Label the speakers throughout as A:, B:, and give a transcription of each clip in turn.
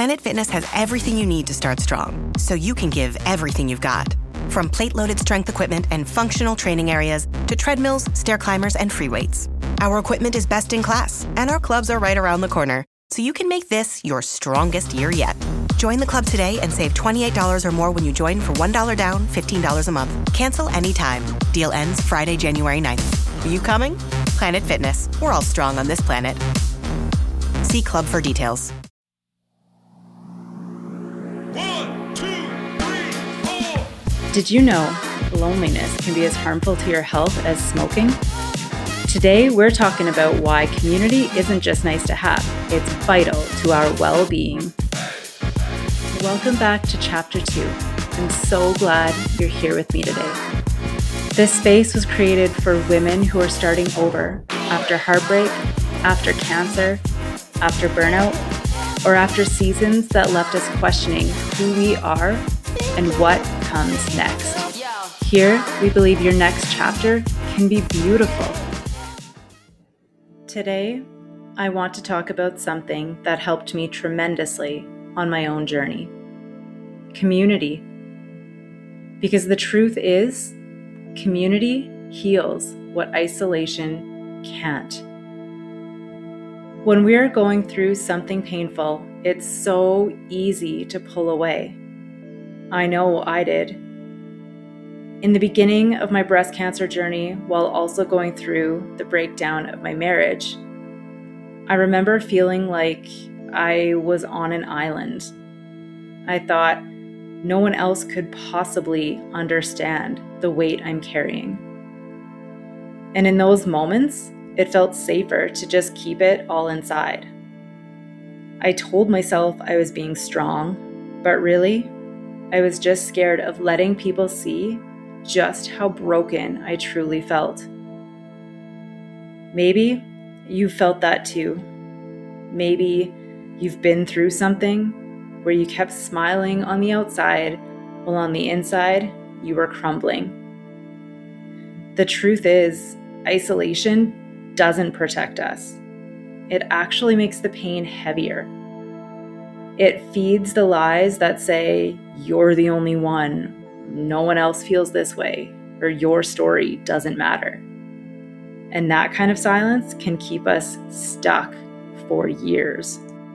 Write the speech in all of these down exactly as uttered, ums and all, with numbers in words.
A: Planet Fitness has everything you need to start strong, so you can give everything you've got. From plate-loaded strength equipment and functional training areas to treadmills, stair climbers, and free weights. Our equipment is best in class, and our clubs are right around the corner, so you can make this your strongest year yet. Join the club today and save twenty-eight dollars or more when you join for one dollar down, fifteen dollars a month. Cancel anytime. Deal ends Friday, January ninth. Are you coming? Planet Fitness. We're all strong on this planet. See club for details.
B: One, two, three, four.
C: Did you know loneliness can be as harmful to your health as smoking? Today, we're talking about why community isn't just nice to have, it's vital to our well-being. Welcome back to Chapter two. I'm so glad you're here with me today. This space was created for women who are starting over after heartbreak, after cancer, after burnout, or after seasons that left us questioning who we are and what comes next. Here, we believe your next chapter can be beautiful. Today, I want to talk about something that helped me tremendously on my own journey. Community. Because the truth is, community heals what isolation can't. When we're going through something painful, it's so easy to pull away. I know I did. In the beginning of my breast cancer journey, while also going through the breakdown of my marriage, I remember feeling like I was on an island. I thought no one else could possibly understand the weight I'm carrying. And in those moments, it felt safer to just keep it all inside. I told myself I was being strong, but really, I was just scared of letting people see just how broken I truly felt. Maybe you felt that too. Maybe you've been through something where you kept smiling on the outside while on the inside you were crumbling. The truth is, isolation doesn't protect us. It actually makes the pain heavier. It feeds the lies that say, you're the only one, no one else feels this way, or your story doesn't matter. And that kind of silence can keep us stuck for years.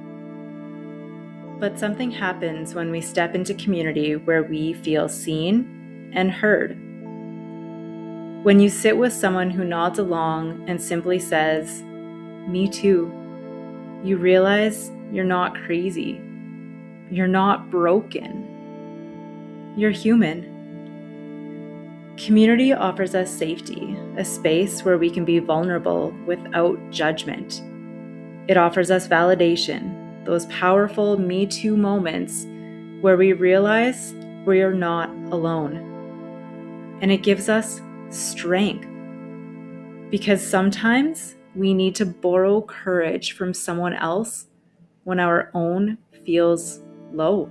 C: But something happens when we step into community where we feel seen and heard. When you sit with someone who nods along and simply says, "Me too," you realize you're not crazy. You're not broken. You're human. Community offers us safety, a space where we can be vulnerable without judgment. It offers us validation, those powerful Me Too moments where we realize we are not alone. And it gives us strength, because sometimes we need to borrow courage from someone else when our own feels low.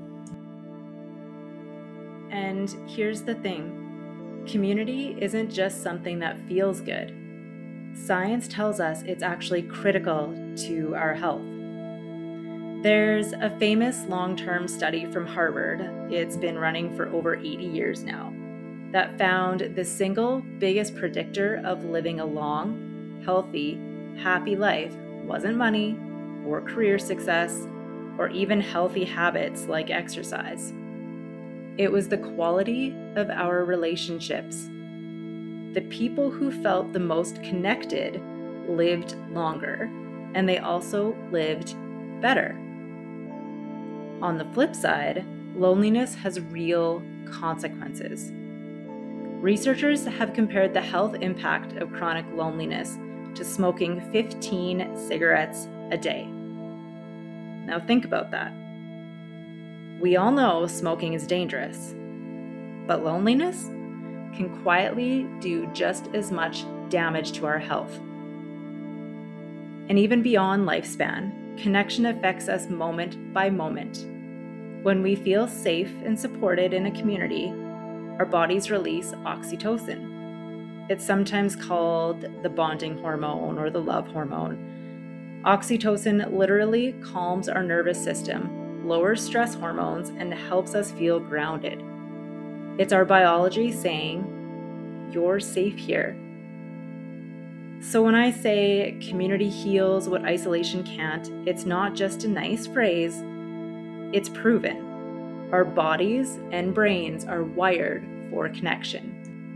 C: And here's the thing. Community isn't just something that feels good. Science tells us it's actually critical to our health. There's a famous long-term study from Harvard, it's been running for over eighty years now, that found the single biggest predictor of living a long, healthy, happy life wasn't money or career success or even healthy habits like exercise. It was the quality of our relationships. The people who felt the most connected lived longer, and they also lived better. On the flip side, loneliness has real consequences. Researchers have compared the health impact of chronic loneliness to smoking fifteen cigarettes a day. Now think about that. We all know smoking is dangerous, but loneliness can quietly do just as much damage to our health. And even beyond lifespan, connection affects us moment by moment. When we feel safe and supported in a community, our bodies release oxytocin. It's sometimes called the bonding hormone or the love hormone. Oxytocin literally calms our nervous system lowers stress hormones, and helps us feel grounded. It's our biology saying, "You're safe here." So when I say community heals what isolation can't, it's not just a nice phrase, it's proven. Our bodies and brains are wired for connection.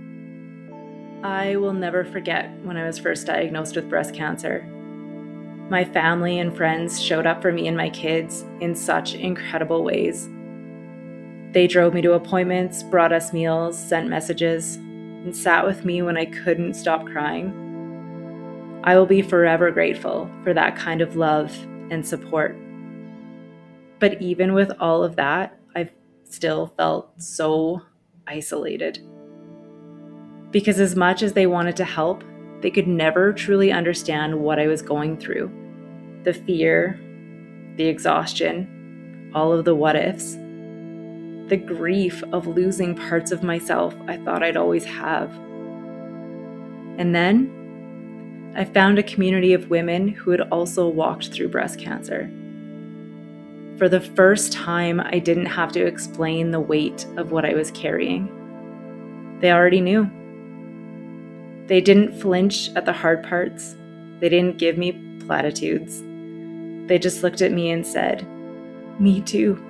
C: I will never forget when I was first diagnosed with breast cancer. My family and friends showed up for me and my kids in such incredible ways. They drove me to appointments, brought us meals, sent messages, and sat with me when I couldn't stop crying. I will be forever grateful for that kind of love and support. But even with all of that, I've still felt so isolated. Because as much as they wanted to help, they could never truly understand what I was going through. The fear, the exhaustion, all of the what ifs, the grief of losing parts of myself I thought I'd always have. And then I found a community of women who had also walked through breast cancer. For the first time, I didn't have to explain the weight of what I was carrying. They already knew. They didn't flinch at the hard parts. They didn't give me platitudes. They just looked at me and said, "Me too."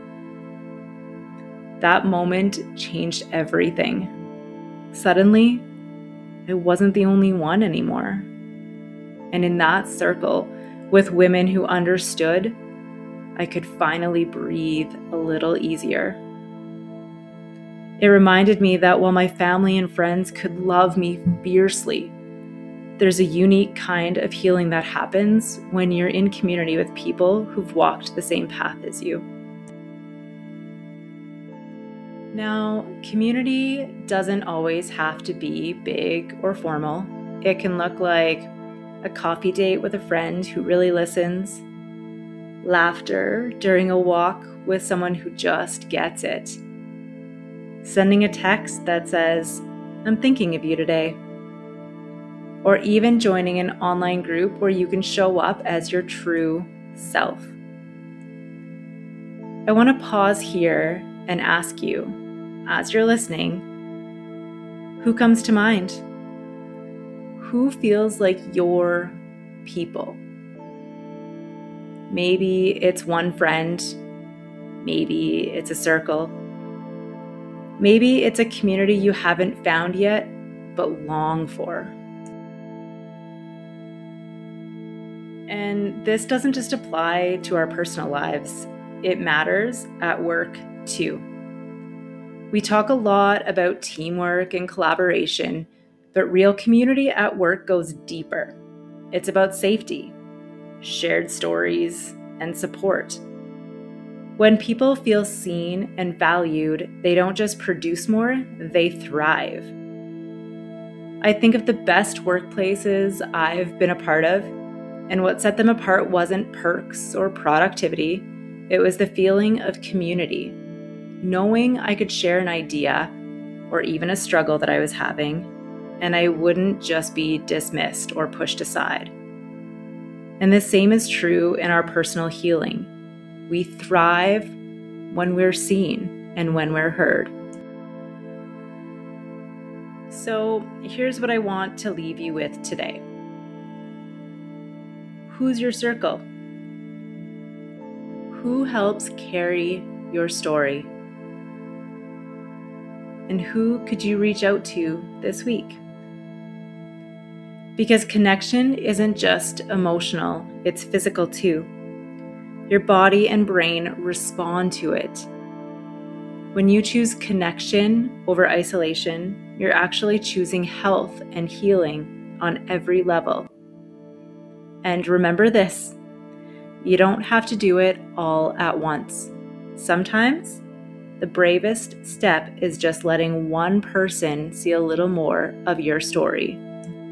C: That moment changed everything. Suddenly, I wasn't the only one anymore. And in that circle, with women who understood, I could finally breathe a little easier. It reminded me that while my family and friends could love me fiercely, there's a unique kind of healing that happens when you're in community with people who've walked the same path as you. Now, community doesn't always have to be big or formal. It can look like a coffee date with a friend who really listens, laughter during a walk with someone who just gets it, sending a text that says, "I'm thinking of you today," or even joining an online group where you can show up as your true self. I want to pause here and ask you, as you're listening, who comes to mind? Who feels like your people? Maybe it's one friend. Maybe it's a circle. Maybe it's a community you haven't found yet, but long for. And this doesn't just apply to our personal lives. It matters at work too. We talk a lot about teamwork and collaboration, but real community at work goes deeper. It's about safety, shared stories, and support. When people feel seen and valued, they don't just produce more, they thrive. I think of the best workplaces I've been a part of, and what set them apart wasn't perks or productivity. It was the feeling of community, knowing I could share an idea or even a struggle that I was having, and I wouldn't just be dismissed or pushed aside. And the same is true in our personal healing. We thrive when we're seen and when we're heard. So here's what I want to leave you with today. Who's your circle? Who helps carry your story? And who could you reach out to this week? Because connection isn't just emotional, it's physical too. Your body and brain respond to it. When you choose connection over isolation, you're actually choosing health and healing on every level. And remember this, you don't have to do it all at once. Sometimes, the bravest step is just letting one person see a little more of your story.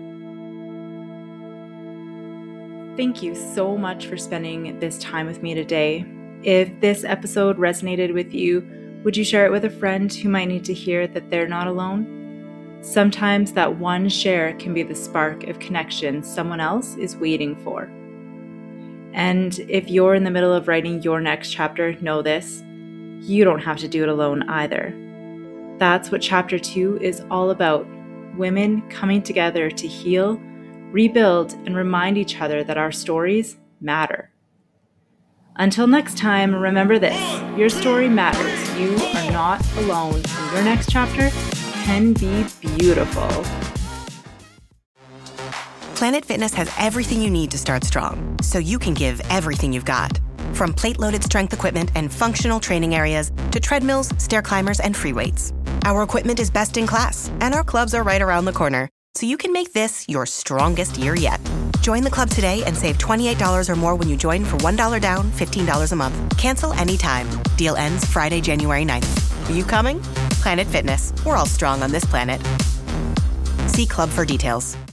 C: Thank you so much for spending this time with me today. If this episode resonated with you, would you share it with a friend who might need to hear that they're not alone? Sometimes that one share can be the spark of connection someone else is waiting for. And if you're in the middle of writing your next chapter, know this, you don't have to do it alone either. That's what chapter two is all about. Women coming together to heal, rebuild, and remind each other that our stories matter. Until next time, remember this, your story matters. You are not alone, and your next chapter can be beautiful.
A: Planet Fitness has everything you need to start strong, so you can give everything you've got. From plate-loaded strength equipment and functional training areas to treadmills, stair climbers, and free weights. Our equipment is best in class, and our clubs are right around the corner, so you can make this your strongest year yet. Join the club today and save twenty-eight dollars or more when you join for one dollar down, fifteen dollars a month. Cancel anytime. Deal ends Friday, January ninth. Are you coming? Planet Fitness. We're all strong on this planet. See club for details.